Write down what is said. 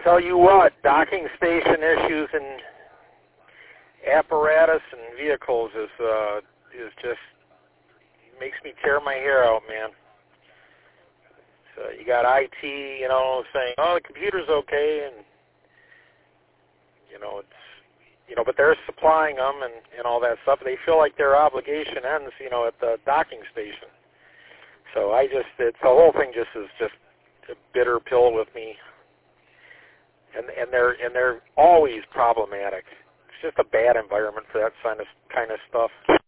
tell you what, docking station issues and apparatus and vehicles is just makes me tear my hair out, man. So you got IT, saying, "Oh, the computer's okay," and but they're supplying them and all that stuff. They feel like their obligation ends, at the docking station. So the whole thing is just a bitter pill with me. And they're always problematic. It's just a bad environment for that kind of stuff.